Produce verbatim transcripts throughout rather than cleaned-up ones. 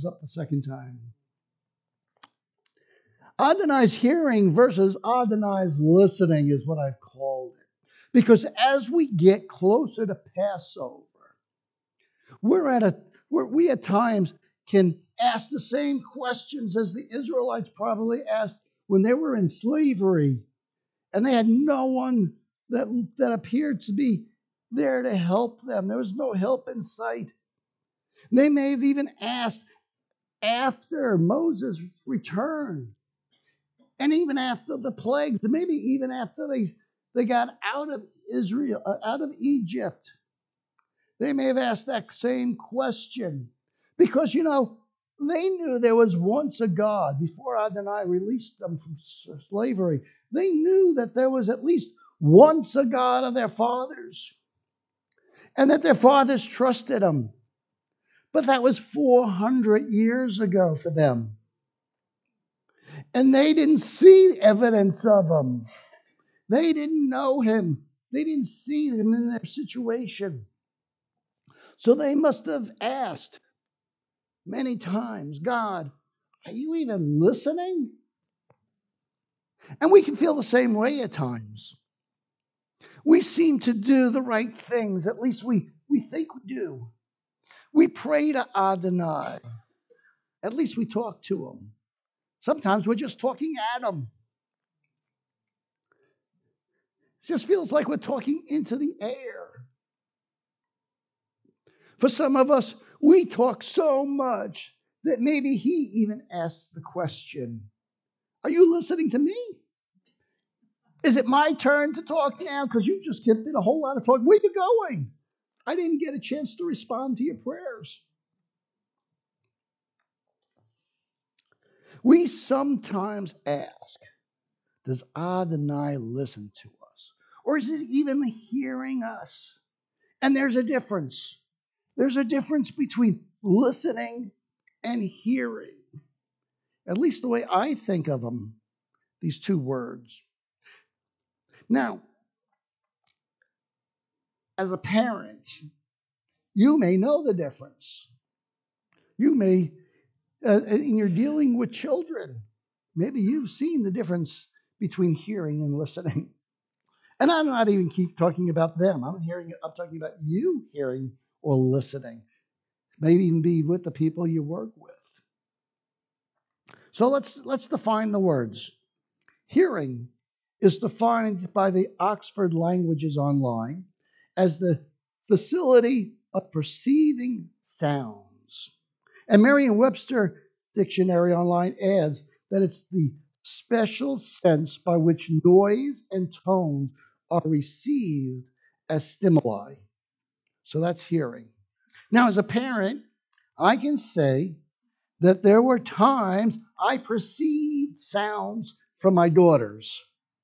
comes up the second time. Adonai's hearing versus Adonai's listening is what I've called it. Because as we get closer to Passover, we're at a where we at times can ask the same questions as the Israelites probably asked when they were in slavery, and they had no one that that appeared to be there to help them. There was no help in sight. They may have even asked after Moses returned, and even after the plagues, maybe even after they, they got out of Israel, uh, out of Egypt. They may have asked that same question. Because, you know, they knew there was once a God before Adonai released them from slavery. They knew that there was at least once a God of their fathers, and that their fathers trusted him. But that was four hundred years ago for them. And they didn't see evidence of him. They didn't know him. They didn't see him in their situation. So they must have asked many times, God, are you even listening? And we can feel the same way at times. We seem to do the right things. At least we, we think we do. We pray to Adonai. At least we talk to him. Sometimes we're just talking at him. It just feels like we're talking into the air. For some of us, we talk so much that maybe he even asks the question, are you listening to me? Is it my turn to talk now? Because you just did a whole lot of talk. Where are you going? I didn't get a chance to respond to your prayers. We sometimes ask, does Adonai listen to us? Or is he even hearing us? And there's a difference. There's a difference between listening and hearing. At least the way I think of them, these two words. Now, as a parent, you may know the difference. You may, uh, and you're dealing with children, maybe you've seen the difference between hearing and listening. And I'm not even keep talking about them. I'm hearing. I'm talking about you hearing or listening. Maybe even be with the people you work with. So let's let's define the words. Hearing is defined by the Oxford Languages Online as the facility of perceiving sounds. And Merriam-Webster Dictionary Online adds that it's the special sense by which noise and tone are received as stimuli. So that's hearing. Now, as a parent, I can say that there were times I perceived sounds from my daughters.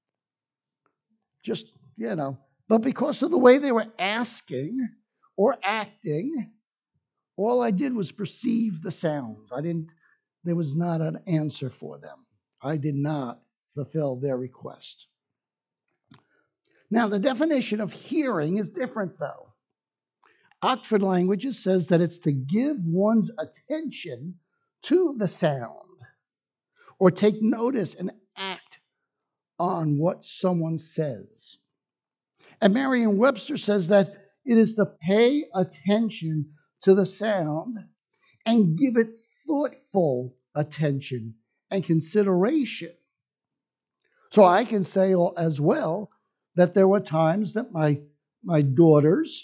Just, you know, but because of the way they were asking or acting, all I did was perceive the sounds. I didn't, there was not an answer for them. I did not fulfill their request. Now, the definition of hearing is different, though. Oxford Languages says that it's to give one's attention to the sound or take notice and act on what someone says. And Merriam-Webster says that it is to pay attention to the sound and give it thoughtful attention and consideration. So I can say as well that there were times that my, my daughters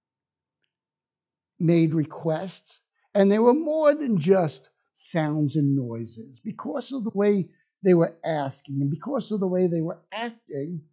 made requests, and they were more than just sounds and noises. Because of the way they were asking and because of the way they were acting,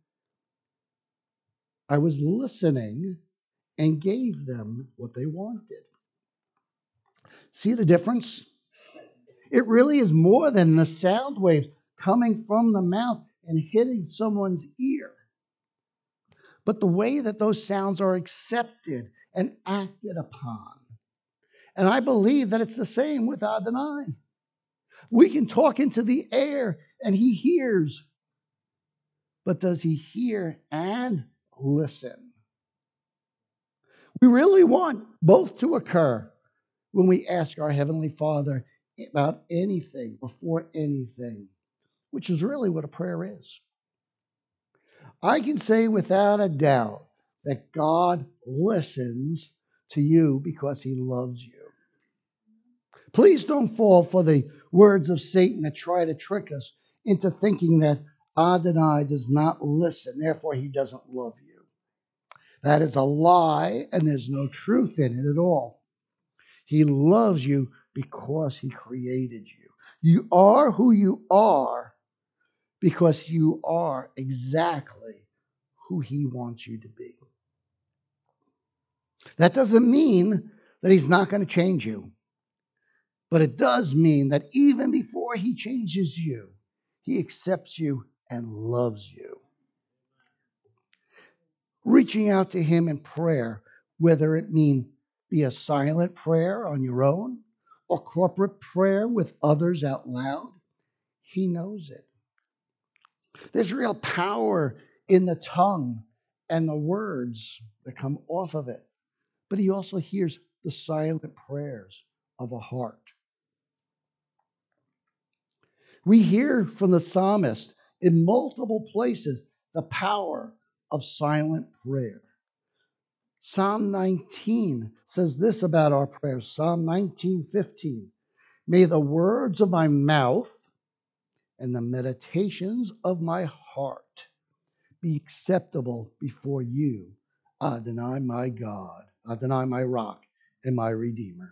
I was listening and gave them what they wanted. See the difference? It really is more than the sound waves coming from the mouth and hitting someone's ear, but the way that those sounds are accepted and acted upon. And I believe that it's the same with Adonai. We can talk into the air and he hears, but does he hear and listen? We really want both to occur. when we ask our Heavenly Father about anything, before anything, which is really what a prayer is. I can say without a doubt that God listens to you because he loves you. Please don't fall for the words of Satan that try to trick us into thinking that Adonai does not listen, therefore he doesn't love you. That is a lie, and there's no truth in it at all. He loves you because he created you. You are who you are because you are exactly who he wants you to be. That doesn't mean that he's not going to change you. But it does mean that even before he changes you, he accepts you and loves you. Reaching out to him in prayer, whether it mean be a silent prayer on your own or corporate prayer with others out loud, he knows it. There's real power in the tongue and the words that come off of it. But he also hears the silent prayers of a heart. We hear from the psalmist in multiple places the power of silent prayer. Psalm nineteen says this about our prayers. Psalm nineteen fifteen. May the words of my mouth and the meditations of my heart be acceptable before you, Adonai my God, Adonai my rock and my redeemer.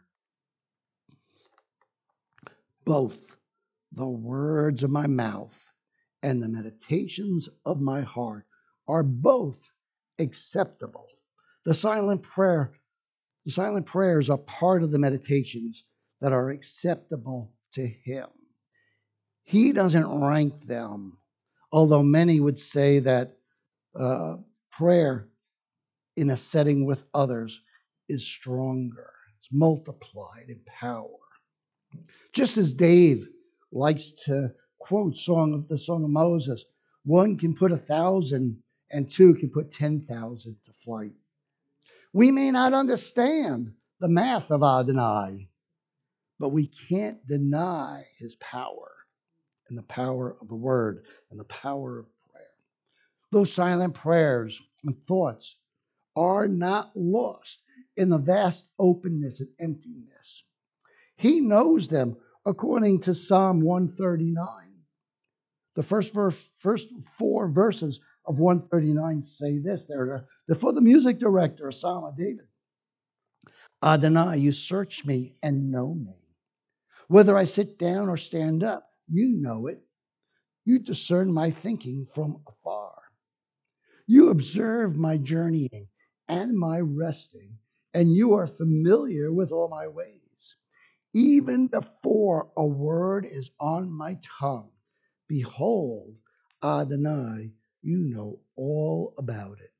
Both the words of my mouth and the meditations of my heart are both acceptable. The silent prayer, the silent prayers are part of the meditations that are acceptable to him. He doesn't rank them, although many would say that uh, prayer in a setting with others is stronger. It's multiplied in power. Just as Dave likes to quote song of the Song of Moses, one can put a thousand and two can put ten thousand to flight. We may not understand the math of Adonai, but we can't deny his power and the power of the word and the power of prayer. Those silent prayers and thoughts are not lost in the vast openness and emptiness. He knows them according to Psalm one thirty-nine. The first verse, first four verses of one thirty-nine say this. They're, they're for the music director, a Psalm of David. Adonai, you search me and know me. Whether I sit down or stand up, you know it. You discern my thinking from afar. You observe my journeying and my resting, and you are familiar with all my ways. Even before a word is on my tongue, behold, Adonai, you know all about it.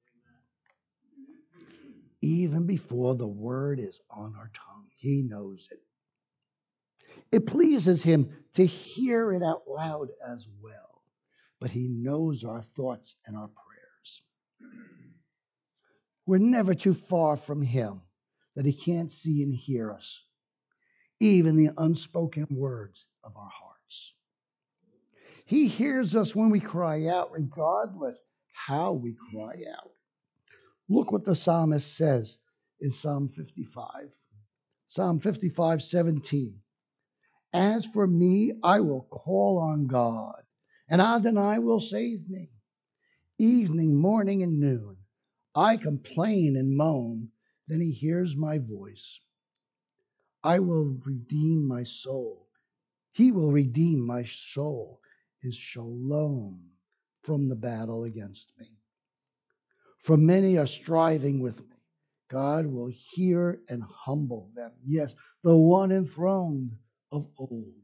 Even before the word is on our tongue, he knows it. It pleases him to hear it out loud as well, but he knows our thoughts and our prayers. We're never too far from him that he can't see and hear us, even the unspoken words of our hearts. He hears us when we cry out, regardless how we cry out. Look what the psalmist says in Psalm fifty-five. Psalm fifty-five, seventeen. As for me, I will call on God, and Adonai will save me. Evening, morning, and noon, I complain and moan, then he hears my voice. I will redeem my soul. He will redeem my soul, his shalom, from the battle against me. For many are striving with me. God will hear and humble them. Yes, the one enthroned of old.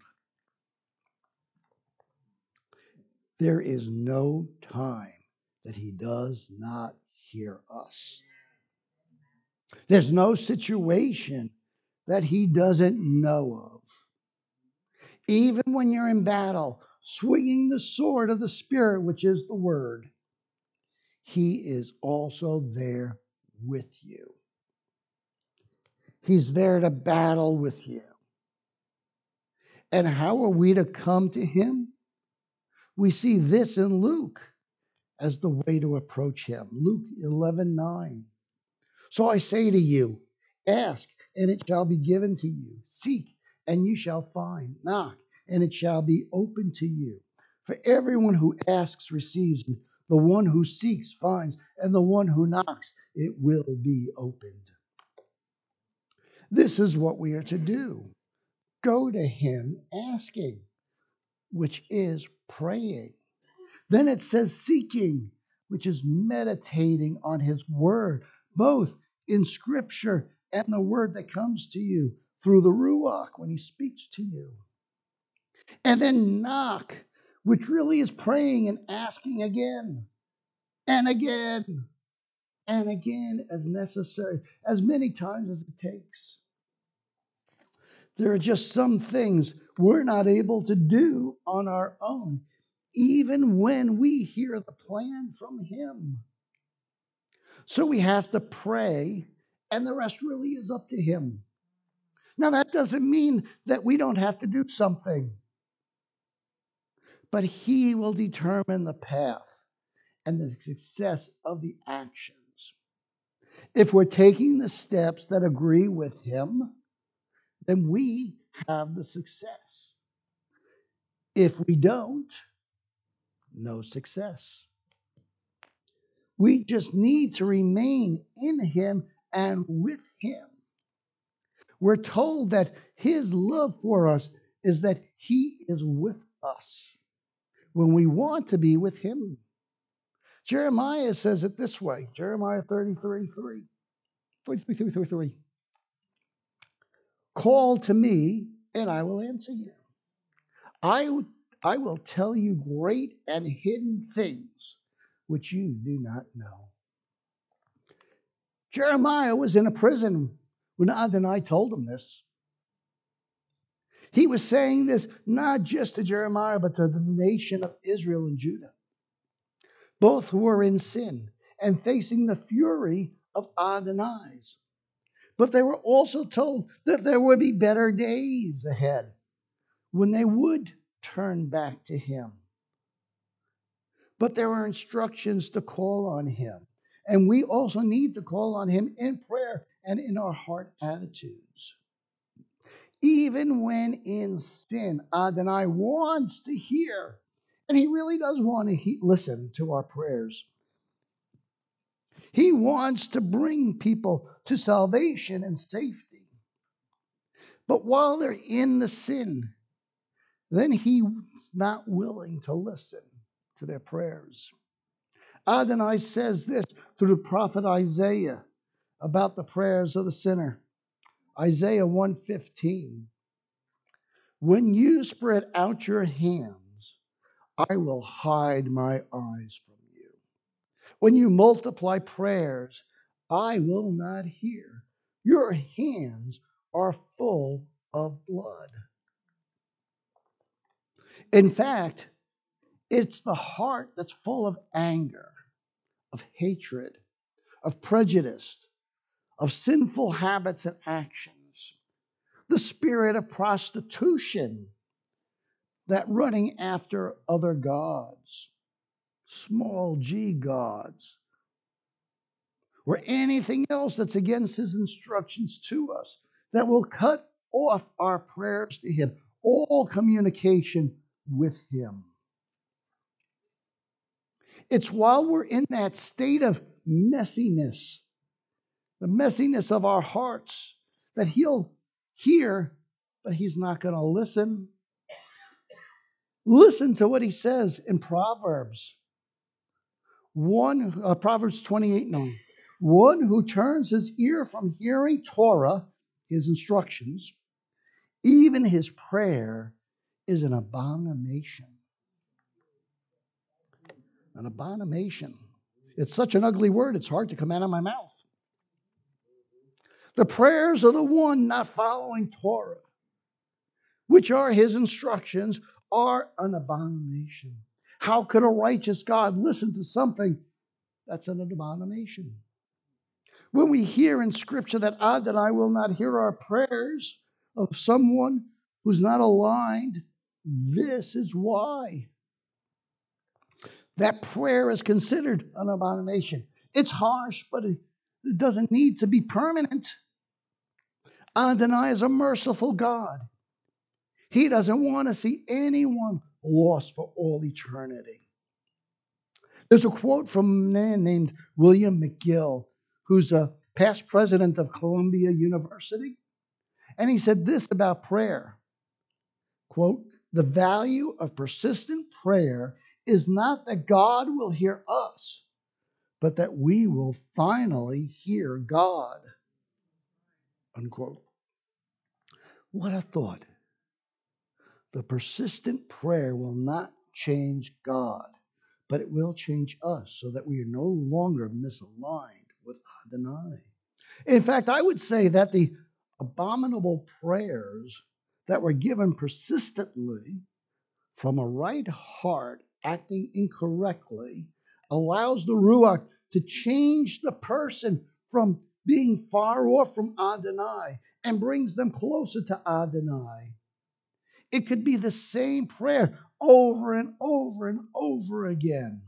There is no time that he does not hear us. There's no situation that he doesn't know of. Even when you're in battle, swinging the sword of the Spirit, which is the Word, he is also there with you. He's there to battle with you. And how are we to come to him? We see this in Luke as the way to approach him. Luke eleven nine. So I say to you, ask, and it shall be given to you. Seek, and you shall find. Knock, and it shall be opened to you. For everyone who asks receives, the one who seeks finds, and the one who knocks, it will be opened. This is what we are to do. Go to him asking, which is praying. Then it says seeking, which is meditating on his word, both in scripture and the word that comes to you through the Ruach when he speaks to you. And then knock, which really is praying and asking again and again and again as necessary, as many times as it takes. There are just some things we're not able to do on our own, even when we hear the plan from him. So we have to pray, and the rest really is up to him. Now, that doesn't mean that we don't have to do something, but he will determine the path and the success of the actions. If we're taking the steps that agree with him, then we have the success. If we don't, no success. We just need to remain in him and with him. We're told that his love for us is that he is with us when we want to be with him. Jeremiah says it this way, Jeremiah thirty-three three. thirty-three three three. Call to me, and I will answer you. I, I will tell you great and hidden things which you do not know. Jeremiah was in a prison when Adonai told him this. He was saying this not just to Jeremiah, but to the nation of Israel and Judah, both who were in sin and facing the fury of Adonai's. But they were also told that there would be better days ahead when they would turn back to him. But there were instructions to call on him. And we also need to call on him in prayer and in our heart attitudes. Even when in sin, Adonai wants to hear, and he really does want to he- listen to our prayers. He wants to bring people to salvation and safety. But while they're in the sin, then he's not willing to listen to their prayers. Adonai says this through the prophet Isaiah about the prayers of the sinner. Isaiah one fifteen. When you spread out your hands, I will hide my eyes from you. When you multiply prayers, I will not hear. Your hands are full of blood. In fact, it's the heart that's full of anger, of hatred, of prejudice, of sinful habits and actions. The spirit of prostitution, that running after other gods, small g gods, or anything else that's against his instructions to us, that will cut off our prayers to him, all communication with him. It's while we're in that state of messiness, the messiness of our hearts, that he'll hear, but he's not going to listen. Listen to what he says in Proverbs. One, uh, Proverbs twenty-eight nine. One who turns his ear from hearing Torah, his instructions, even his prayer is an abomination. An abomination. It's such an ugly word, it's hard to come out of my mouth. The prayers of the one not following Torah, which are his instructions, are an abomination. How could a righteous God listen to something that's an abomination? When we hear in Scripture that Adonai will not hear our prayers of someone who's not aligned, this is why. That prayer is considered an abomination. It's harsh, but it doesn't need to be permanent. Adonai is a merciful God. He doesn't want to see anyone lost for all eternity. There's a quote from a man named William McGill, who's a past president of Columbia University. And he said this about prayer, quote, "The value of persistent prayer is not that God will hear us, but that we will finally hear God," unquote. What a thought. The persistent prayer will not change God, but it will change us so that we are no longer misaligned with Adonai. In fact, I would say that the abominable prayers that were given persistently from a right heart acting incorrectly allows the Ruach to change the person from being far off from Adonai and brings them closer to Adonai. It could be the same prayer over and over and over again.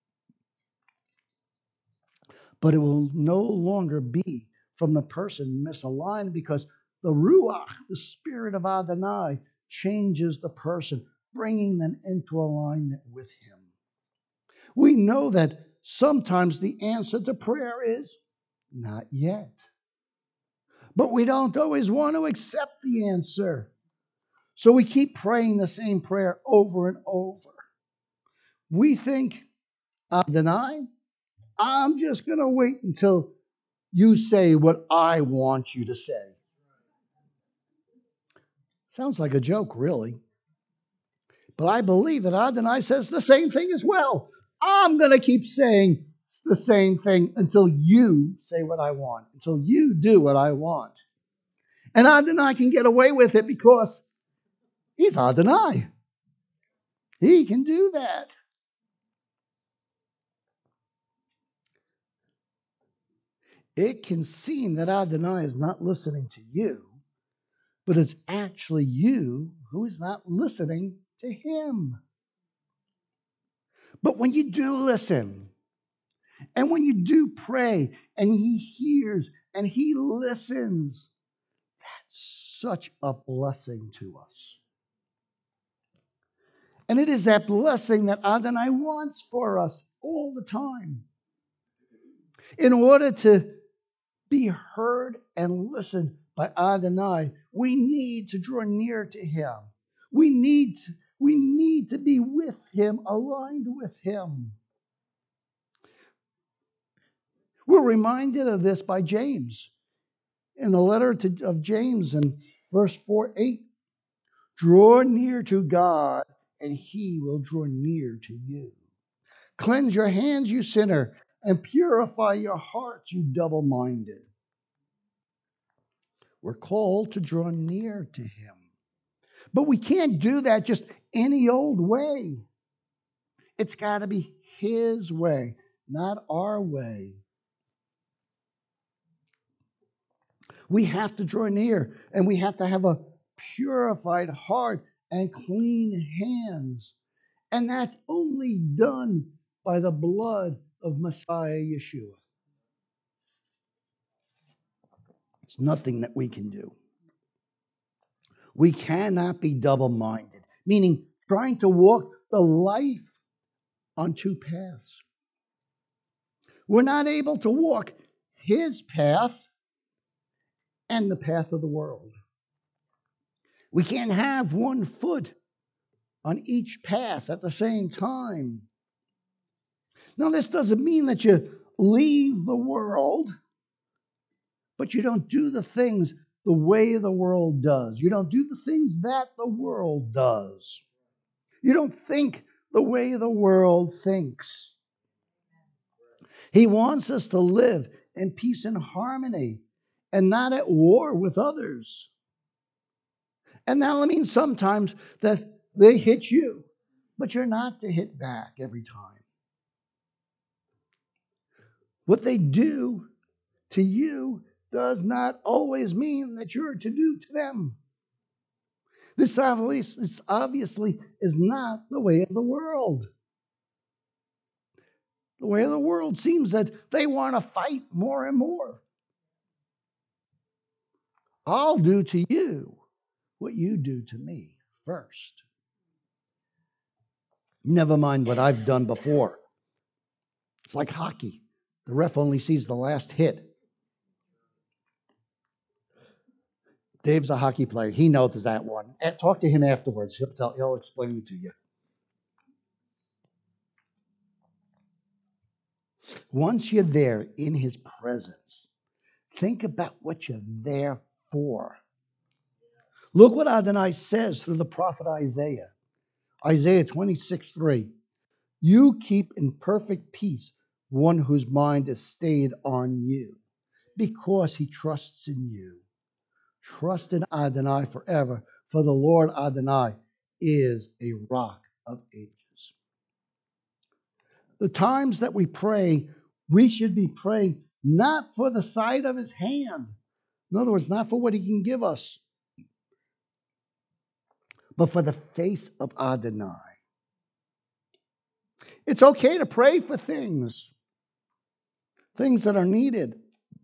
But it will no longer be from the person misaligned because the Ruach, the Spirit of Adonai, changes the person, bringing them into alignment with Him. We know that sometimes the answer to prayer is not yet. But we don't always want to accept the answer. So we keep praying the same prayer over and over. We think, Adonai, I'm just going to wait until you say what I want you to say. Sounds like a joke, really. But I believe that Adonai says the same thing as well. I'm going to keep saying the same thing until you say what I want, until you do what I want. And Adonai can get away with it because He's Adonai. He can do that. It can seem that Adonai is not listening to you, but it's actually you who is not listening to Him. But when you do listen, and when you do pray, and He hears, and He listens, that's such a blessing to us. And it is that blessing that Adonai wants for us all the time. In order to be heard and listened by Adonai, we need to draw near to Him. We need to, we need to be with Him, aligned with Him. We're reminded of this by James. In the letter to, of James in verse four eight, draw near to God, and He will draw near to you. Cleanse your hands, you sinner, and purify your hearts, you double-minded. We're called to draw near to Him. But we can't do that just any old way. It's got to be His way, not our way. We have to draw near, and we have to have a purified heart and clean hands. And that's only done by the blood of Messiah Yeshua. It's nothing that we can do. We cannot be double-minded, meaning trying to walk the life on two paths. We're not able to walk His path and the path of the world. We can't have one foot on each path at the same time. Now, this doesn't mean that you leave the world, but you don't do the things the way the world does. You don't do the things that the world does. You don't think the way the world thinks. He wants us to live in peace and harmony and not at war with others. And that means sometimes that they hit you, but you're not to hit back every time. What they do to you does not always mean that you're to do to them. This obviously, this obviously is not the way of the world. The way of the world seems that they want to fight more and more. I'll do to you what you do to me first. Never mind what I've done before. It's like hockey. The ref only sees the last hit. Dave's a hockey player. He knows that one. Talk to him afterwards. He'll tell, he'll explain it to you. Once you're there in his presence, think about what you're there for. Look what Adonai says through the prophet Isaiah. Isaiah twenty-six three. You keep in perfect peace one whose mind is stayed on you, because he trusts in you. Trust in Adonai forever, for the Lord Adonai is a rock of ages. The times that we pray, we should be praying not for the sight of his hand. In other words, not for what he can give us, but for the face of Adonai. It's okay to pray for things, things that are needed,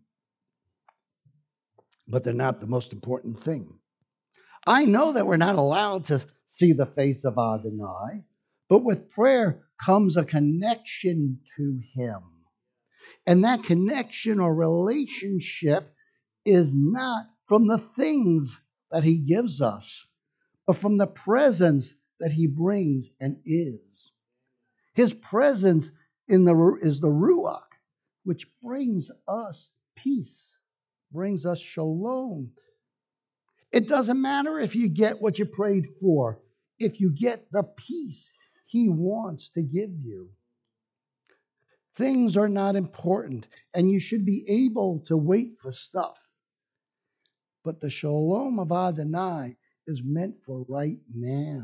but they're not the most important thing. I know that we're not allowed to see the face of Adonai, but with prayer comes a connection to him. And that connection or relationship is not from the things that he gives us, but from the presence that he brings and is. His presence in the is the Ruach, which brings us peace, brings us shalom. It doesn't matter if you get what you prayed for, if you get the peace he wants to give you. Things are not important, and you should be able to wait for stuff. But the shalom of Adonai is meant for right now.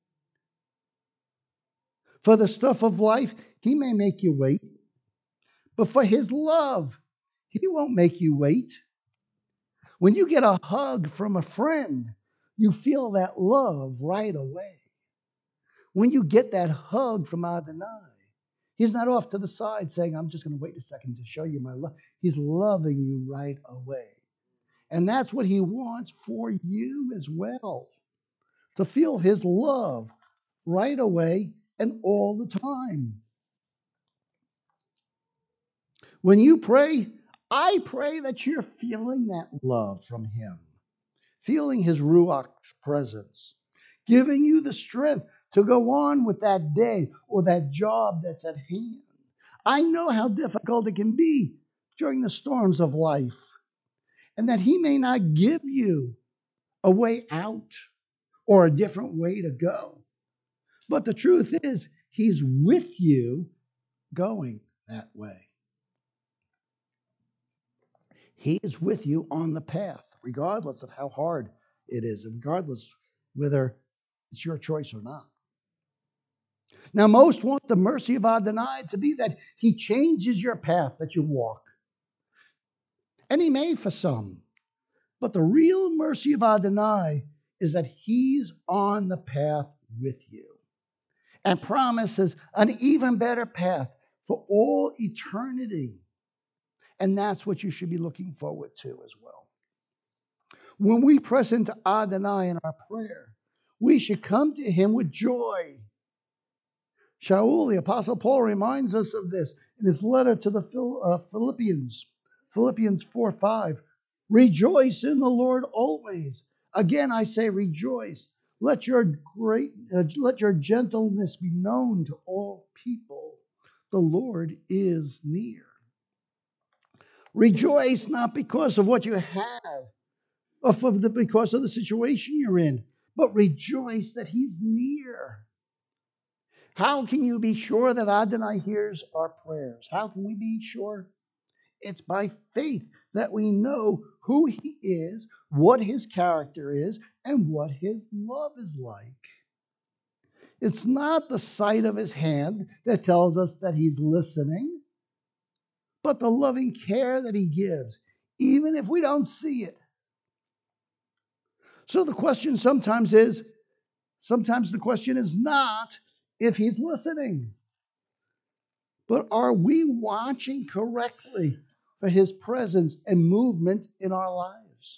For the stuff of life, he may make you wait. But for his love, he won't make you wait. When you get a hug from a friend, you feel that love right away. When you get that hug from Adonai, he's not off to the side saying, I'm just going to wait a second to show you my love. He's loving you right away. And that's what he wants for you as well. To feel his love right away and all the time. When you pray, I pray that you're feeling that love from him. Feeling his Ruach's presence. Giving you the strength to go on with that day or that job that's at hand. I know how difficult it can be during the storms of life. And that he may not give you a way out or a different way to go. But the truth is, he's with you going that way. He is with you on the path, regardless of how hard it is, regardless whether it's your choice or not. Now, most want the mercy of Adonai to be that he changes your path that you walk. And he may for some. But the real mercy of Adonai is that he's on the path with you and promises an even better path for all eternity. And that's what you should be looking forward to as well. When we press into Adonai in our prayer, we should come to him with joy. Shaul, the Apostle Paul, reminds us of this in his letter to the Philippians, Philippians four five. Rejoice in the Lord always. Again, I say rejoice. Let your great, uh, let your gentleness be known to all people. The Lord is near. Rejoice not because of what you have, or for the, because of the situation you're in, but rejoice that he's near. How can you be sure that Adonai hears our prayers? How can we be sure? It's by faith that we know who he is, what his character is, and what his love is like. It's not the sight of his hand that tells us that he's listening, but the loving care that he gives, even if we don't see it. So the question sometimes is, sometimes the question is not if he's listening, but are we watching correctly for his presence and movement in our lives?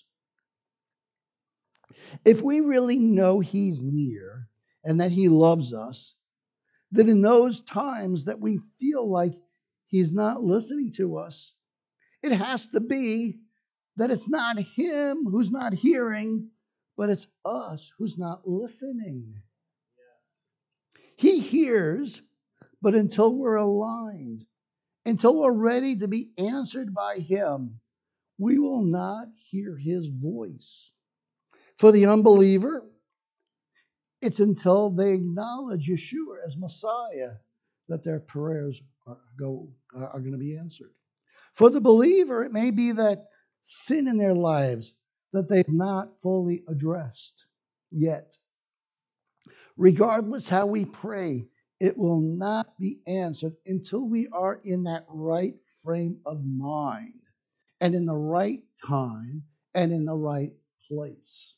If we really know he's near and that he loves us, then in those times that we feel like he's not listening to us, it has to be that it's not him who's not hearing, but it's us who's not listening. He hears, but until we're aligned, until we're ready to be answered by him, we will not hear his voice. For the unbeliever, it's until they acknowledge Yeshua as Messiah that their prayers are, go, are going to be answered. For the believer, it may be that sin in their lives that they've not fully addressed yet. Regardless how we pray, it will not be answered until we are in that right frame of mind and in the right time and in the right place.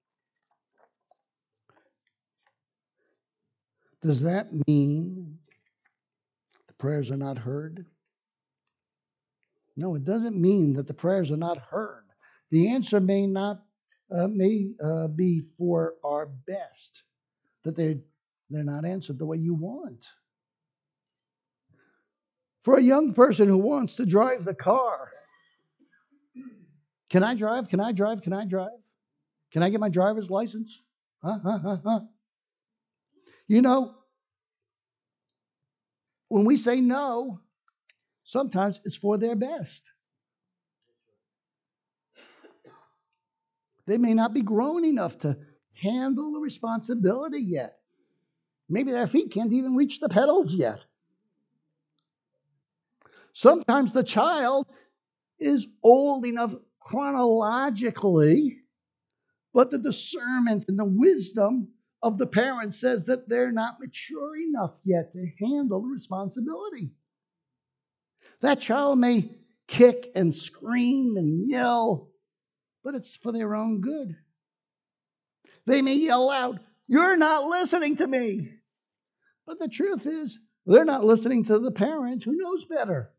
Does that mean the prayers are not heard? No, it doesn't mean that the prayers are not heard. The answer may not uh, may uh, be for our best, that they're, they're not answered the way you want. For a young person who wants to drive the car, can I drive? Can I drive? Can I drive? Can I get my driver's license? Huh, huh, huh, huh. You know, when we say no, sometimes it's for their best. They may not be grown enough to handle the responsibility yet. Maybe their feet can't even reach the pedals yet. Sometimes the child is old enough chronologically, but the discernment and the wisdom of the parent says that they're not mature enough yet to handle the responsibility. That child may kick and scream and yell, but it's for their own good. They may yell out, "You're not listening to me." But the truth is, they're not listening to the parent who knows better.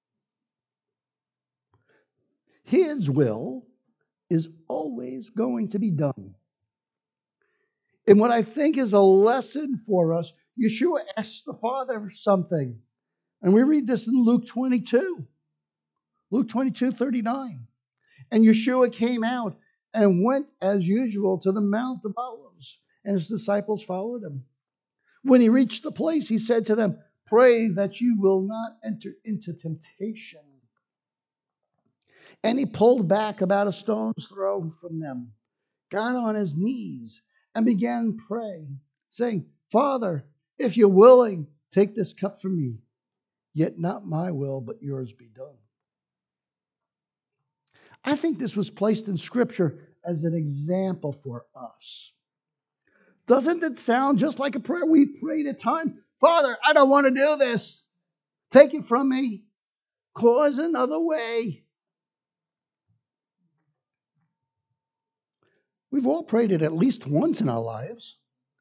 His will is always going to be done. And what I think is a lesson for us, Yeshua asks the Father something. And we read this in Luke twenty-two. Luke twenty-two, thirty-nine. And Yeshua came out and went as usual to the Mount of Olives, and his disciples followed him. When he reached the place, he said to them, "Pray that you will not enter into temptation." And he pulled back about a stone's throw from them, got on his knees, and began praying, saying, "Father, if you're willing, take this cup from me. Yet not my will, but yours be done." I think this was placed in Scripture as an example for us. Doesn't it sound just like a prayer we prayed at times? "Father, I don't want to do this. Take it from me. Cause another way." We've all prayed it at least once in our lives.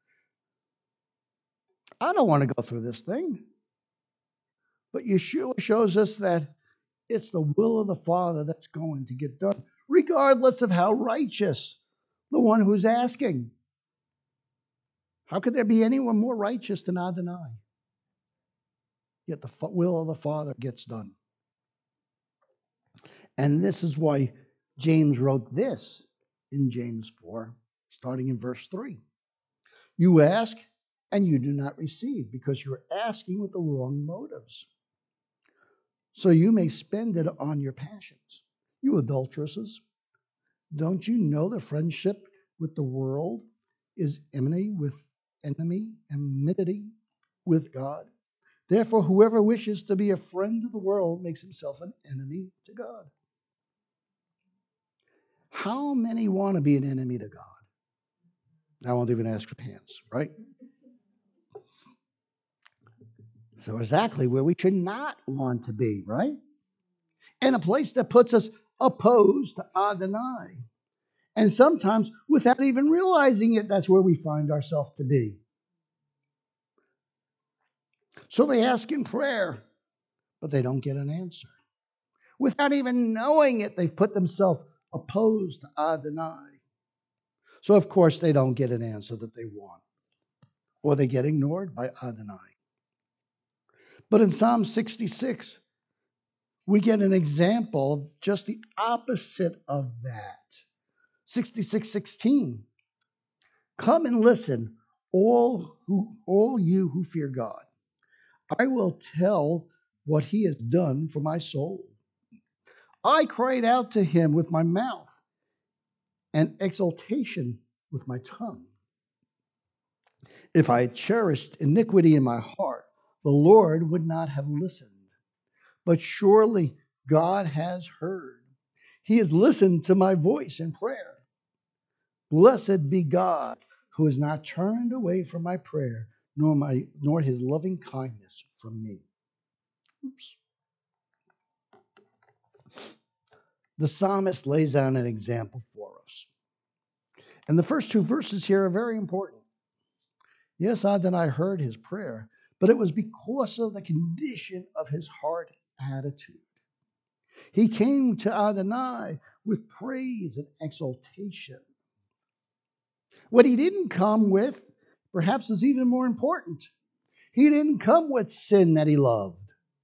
I don't want to go through this thing. But Yeshua shows us that it's the will of the Father that's going to get done, regardless of how righteous the one who's asking. How could there be anyone more righteous than Adonai? Yet the will of the Father gets done. And this is why James wrote this in James four, starting in verse three. "You ask and you do not receive, because you're asking with the wrong motives, so you may spend it on your passions. You adulteresses, don't you know that friendship with the world is enmity with enemy, enmity with God? Therefore, whoever wishes to be a friend of the world makes himself an enemy to God." How many want to be an enemy to God? I won't even ask for hands, right? So exactly where we should not want to be, right? and a place that puts us opposed to Adonai. And sometimes, without even realizing it, that's where we find ourselves to be. So they ask in prayer, but they don't get an answer. Without even knowing it, they've put themselves opposed to Adonai. So, of course, they don't get an answer that they want, or they get ignored by Adonai. But in Psalm sixty-six, we get an example of just the opposite of that. sixty-six sixteen. Come and listen, all who all you who fear God. I will tell what he has done for my soul. I cried out to him with my mouth and exultation with my tongue. If I had cherished iniquity in my heart, the Lord would not have listened. But surely God has heard. He has listened to my voice in prayer. Blessed be God, who has not turned away from my prayer, nor my nor his loving kindness from me. Oops. The psalmist lays down an example for us. And the first two verses here are very important. Yes, Adonai heard his prayer, but it was because of the condition of his heart attitude. He came to Adonai with praise and exaltation. What he didn't come with, perhaps, is even more important. He didn't come with sin that he loved.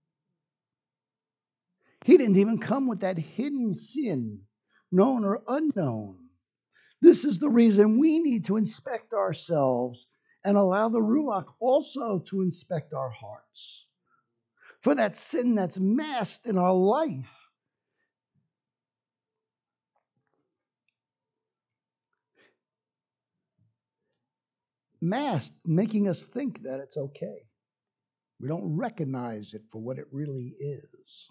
He didn't even come with that hidden sin, known or unknown. This is the reason we need to inspect ourselves and allow the Ruach also to inspect our hearts. For that sin that's masked in our life. Masked, making us think that it's okay. We don't recognize it for what it really is.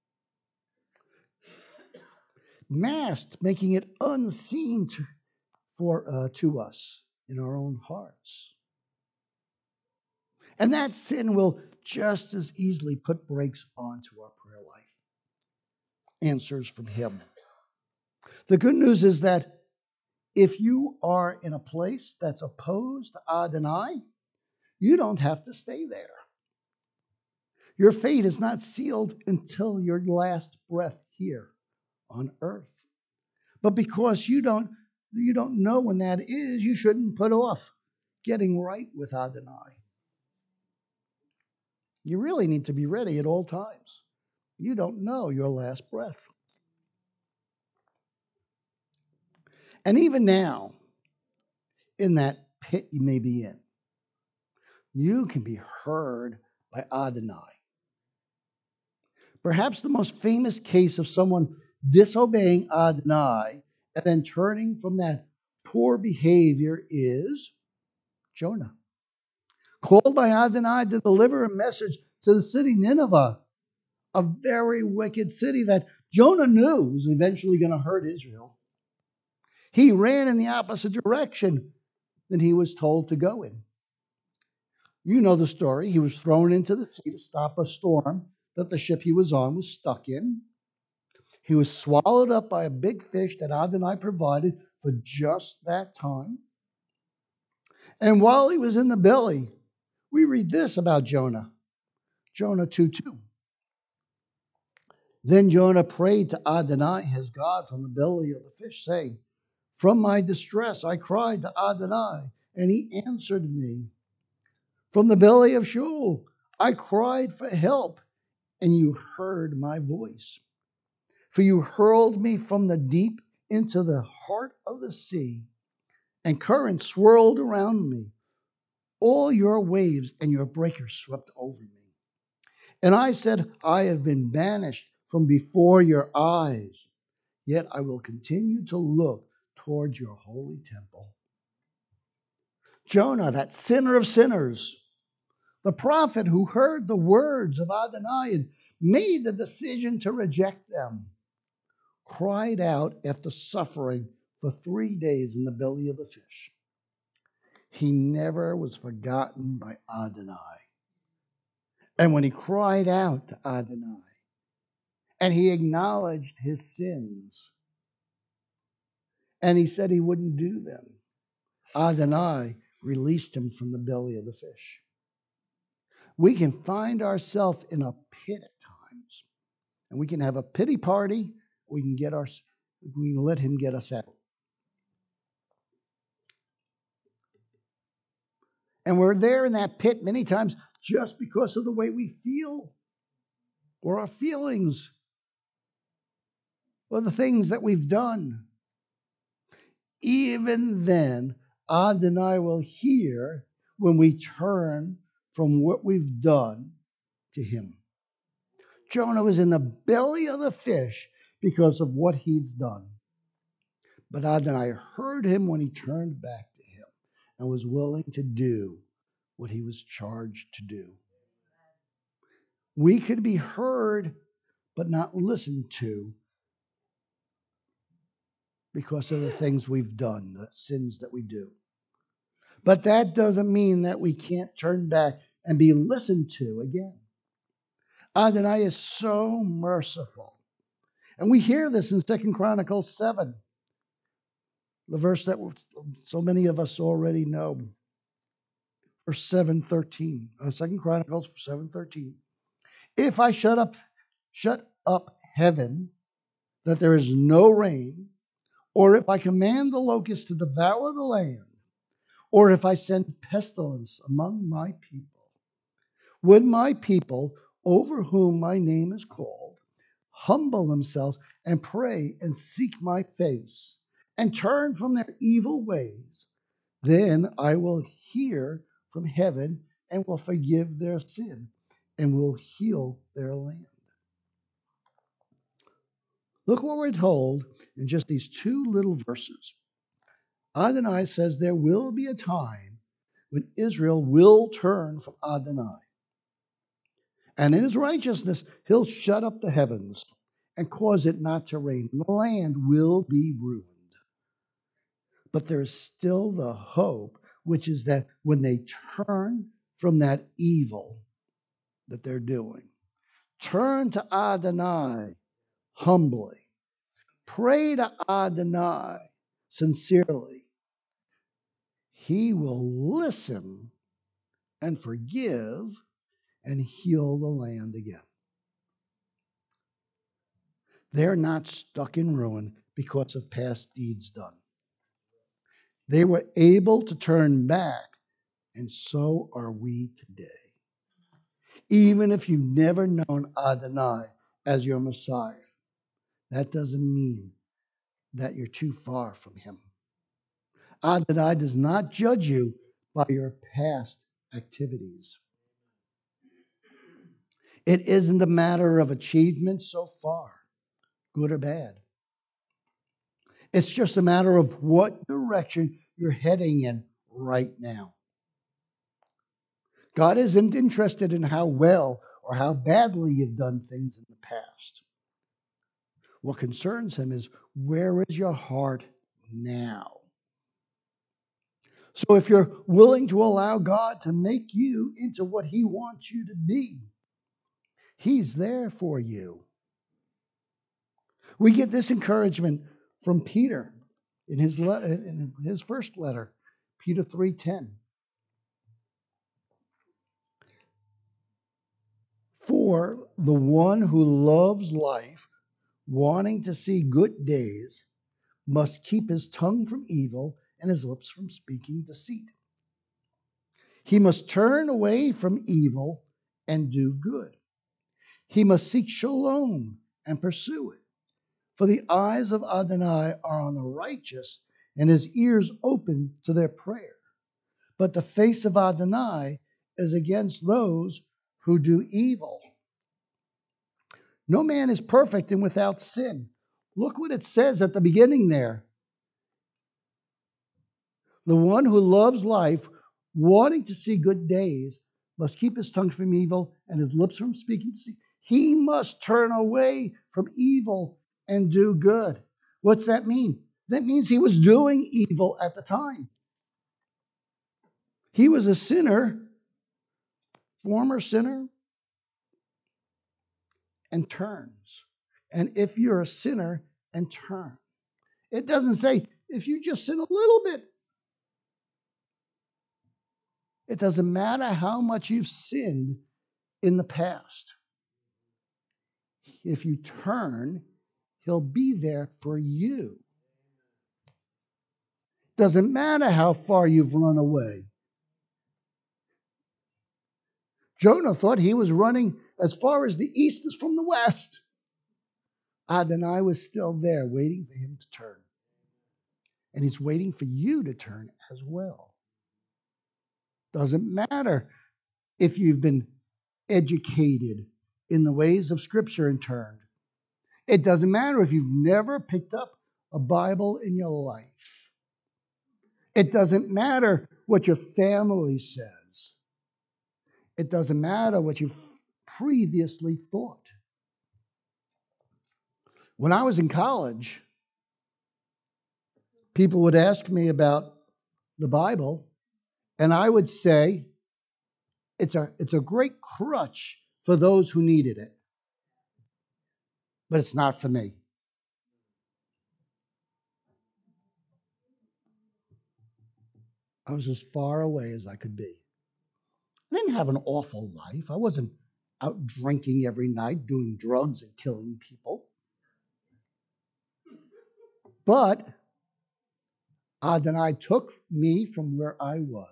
Masked, making it unseen to, for uh, to us in our own hearts. And that sin will just as easily put brakes onto our prayer life. Answers from him. The good news is that if you are in a place that's opposed to Adonai, you don't have to stay there. Your fate is not sealed until your last breath here on earth. But because you don't you don't know when that is, you shouldn't put off getting right with Adonai. You really need to be ready at all times. You don't know your last breath. And even now, in that pit you may be in, you can be heard by Adonai. Perhaps the most famous case of someone disobeying Adonai and then turning from that poor behavior is Jonah. Called by Adonai to deliver a message to the city Nineveh, a very wicked city that Jonah knew was eventually going to hurt Israel. He ran in the opposite direction than he was told to go in. You know the story. He was thrown into the sea to stop a storm that the ship he was on was stuck in. He was swallowed up by a big fish that Adonai provided for just that time. And while he was in the belly, we read this about Jonah. Jonah two two. Then Jonah prayed to Adonai, his God, from the belly of the fish, saying, from my distress I cried to Adonai, and he answered me. From the belly of Sheol I cried for help, and you heard my voice. For you hurled me from the deep into the heart of the sea, and currents swirled around me. All your waves and your breakers swept over me. And I said, I have been banished from before your eyes, yet I will continue to look towards your holy temple. Jonah, that sinner of sinners, the prophet who heard the words of Adonai and made the decision to reject them, cried out after suffering for three days in the belly of the fish. He never was forgotten by Adonai. And when he cried out to Adonai And he acknowledged his sins. And he said he wouldn't do them. Adonai released him from the belly of the fish. We can find ourselves in a pit at times. And we can have a pity party. We can get our, we can let him get us out. And we're there in that pit many times just because of the way we feel, or our feelings, or the things that we've done. Even then, Adonai will hear when we turn from what we've done to him. Jonah was in the belly of the fish because of what he's done. But Adonai heard him when he turned back to him and was willing to do what he was charged to do. We could be heard but not listened to because of the things we've done, the sins that we do. But that doesn't mean that we can't turn back and be listened to again. Adonai is so merciful. And we hear this in Second Chronicles seven, the verse that so many of us already know. Verse seven thirteen, uh, Second Chronicles seven thirteen. If I shut up, shut up heaven, that there is no rain, or if I command the locusts to devour the land, or if I send pestilence among my people, would my people, over whom my name is called, humble themselves and pray and seek my face and turn from their evil ways, then I will hear from heaven and will forgive their sin and will heal their land. Look what we're told in just these two little verses. Adonai says there will be a time when Israel will turn from Adonai. And in his righteousness, he'll shut up the heavens and cause it not to rain. The land will be ruined. But there is still the hope, which is that when they turn from that evil that they're doing, turn to Adonai humbly, pray to Adonai sincerely, he will listen and forgive and heal the land again. They're not stuck in ruin because of past deeds done. They were able to turn back, and so are we today. Even if you've never known Adonai as your Messiah, that doesn't mean that you're too far from him. Adonai does not judge you by your past activities. It isn't a matter of achievement so far, good or bad. It's just a matter of what direction you're heading in right now. God isn't interested in how well or how badly you've done things in the past. What concerns him is, where is your heart now? So if you're willing to allow God to make you into what he wants you to be, he's there for you. We get this encouragement from Peter in his letter, in his first letter, Peter three ten. For the one who loves life, wanting to see good days, must keep his tongue from evil and his lips from speaking deceit. He must turn away from evil and do good. He must seek shalom and pursue it. For the eyes of Adonai are on the righteous, and his ears open to their prayer. But the face of Adonai is against those who do evil. No man is perfect and without sin. Look what it says at the beginning there. The one who loves life, wanting to see good days, must keep his tongue from evil and his lips from speaking deceit. He must turn away from evil and do good. What's that mean? That means he was doing evil at the time. He was a sinner, former sinner, and turns. And if you're a sinner, and turn. It doesn't say if you just sin a little bit. It doesn't matter how much you've sinned in the past. If you turn, he'll be there for you. Doesn't matter how far you've run away. Jonah thought he was running as far as the east is from the west. Adonai was still there waiting for him to turn. And he's waiting for you to turn as well. Doesn't matter if you've been educated in the ways of Scripture and turned. It doesn't matter if you've never picked up a Bible in your life. It doesn't matter what your family says. It doesn't matter what you've previously thought. When I was in college, people would ask me about the Bible, and I would say, it's a, it's a great crutch for those who needed it. But it's not for me. I was as far away as I could be. I didn't have an awful life. I wasn't out drinking every night, doing drugs and killing people. But Adonai took me from where I was,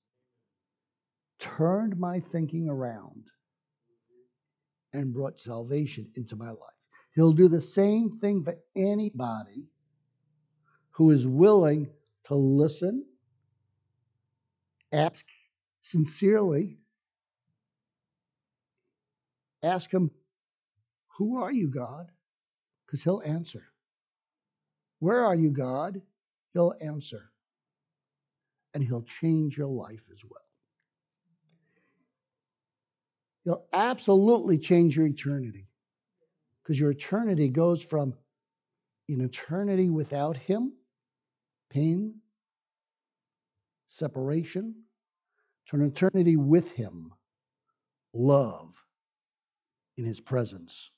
turned my thinking around, and brought salvation into my life. He'll do the same thing for anybody who is willing to listen, ask sincerely, ask him, who are you, God? Because he'll answer. Where are you, God? He'll answer. And he'll change your life as well. He'll absolutely change your eternity. Because your eternity goes from an eternity without him, pain, separation, to an eternity with him, love in his presence.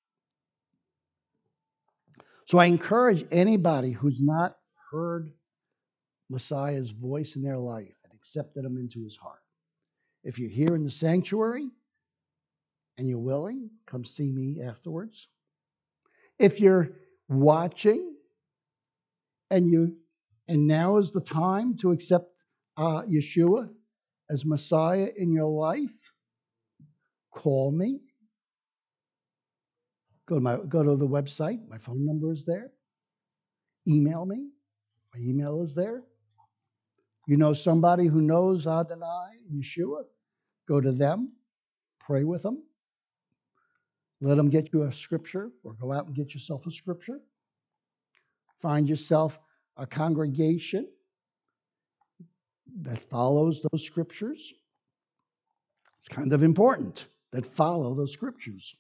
So I encourage anybody who's not heard Messiah's voice in their life and accepted him into his heart. If you're here in the sanctuary and you're willing, come see me afterwards. If you're watching and you and now is the time to accept uh, Yeshua as Messiah in your life, call me. Go to my go to the website. My phone number is there. Email me. My email is there. You know somebody who knows Adonai, Yeshua, go to them, pray with them. Let them get you a scripture, or go out and get yourself a scripture. Find yourself a congregation that follows those scriptures. It's kind of important that follow those scriptures.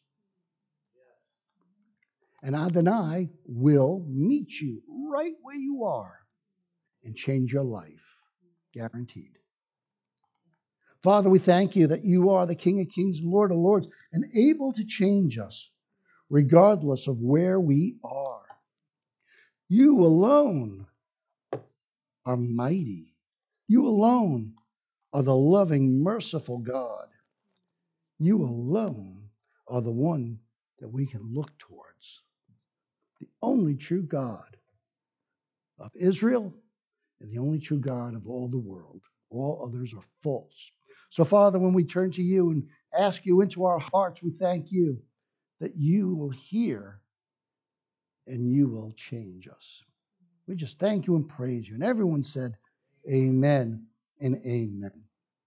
And Adonai will meet you right where you are and change your life. Guaranteed. Father, we thank you that you are the King of Kings and Lord of Lords and able to change us regardless of where we are. You alone are mighty. You alone are the loving, merciful God. You alone are the one that we can look towards. The only true God of Israel and the only true God of all the world. All others are false. So, Father, when we turn to you and ask you into our hearts, we thank you that you will hear and you will change us. We just thank you and praise you. And everyone said, amen and amen.